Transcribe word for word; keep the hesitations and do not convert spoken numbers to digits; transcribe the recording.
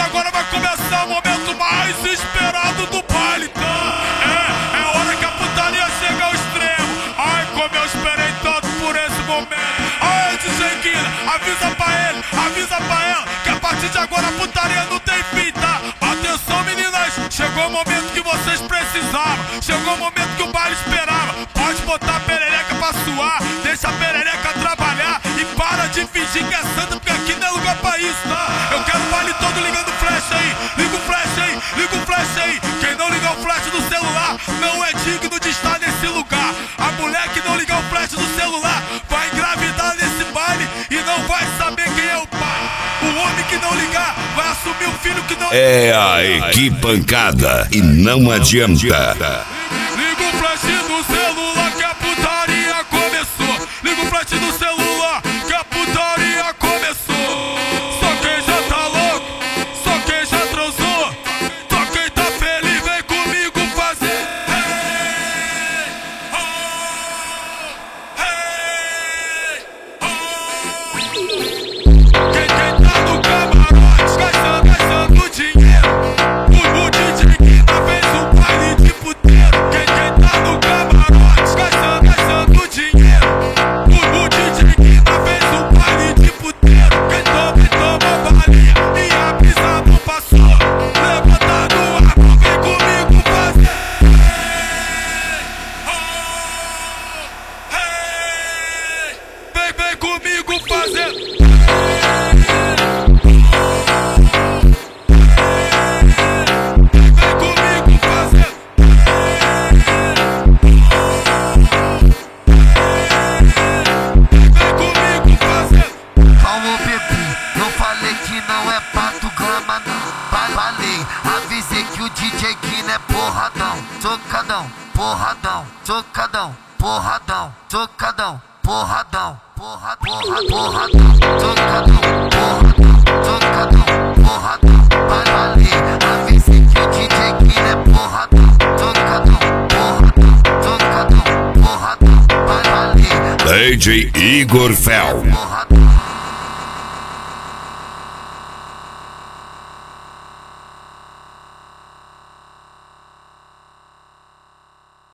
agora vai começar o momento mais esperado do baile. É, é hora que a putaria chega ao extremo. Ai, como eu esperei tanto por esse momento. Ai, D J Guina, avisa pra ele, avisa pra ela que a partir de agora a putaria não tem fim, tá? Atenção, meninas, chegou o momento que vocês precisavam. Chegou o momento que o baile esperava. Pode botar a perereca pra suar, deixa a perereca trabalhar e para de fingir que é santa, porque aqui não é lugar pra isso, tá? Eu quero o baile todo ligando flash aí, liga o flash aí, liga o flash aí. Quem não ligar o flash do celular não é digno de estar nesse lugar. A mulher que não ligar o flash do celular vai engravidar nesse baile e não vai saber quem é o pai. O homem que não ligar vai assumir o filho que não... É a Equipancada e não adianta. Liga o flash do celular que a putaria começou. Liga o flash do celular que a putaria começou. Só quem já tá louco, só quem já transou, só quem tá feliz vem comigo fazer. Hey, oh, hey, oh. Quem, quem tá no camarote gastando, gastando dinheiro. O, o D J Guina fez um baile de puteiro. Quem, quem tá no camarote gastando, gastando dinheiro. O, o D J Guina fez um baile de puteiro. Quem toma e toma balinha e a brisa não passou. Levanta no ar, vem comigo fazer. Hey, oh, hey, vem, vem comigo fazer. Tocadão, porradão, tocadão, porradão, tocadão, porradão, porra, porra, porradão, tocadão, porradão, tocadão, porradão, vai valer, avisei que o D J Guina é porradão, tocadão, porradão, tocadão, porradão, vai valer, D J Igor Fel. porradão.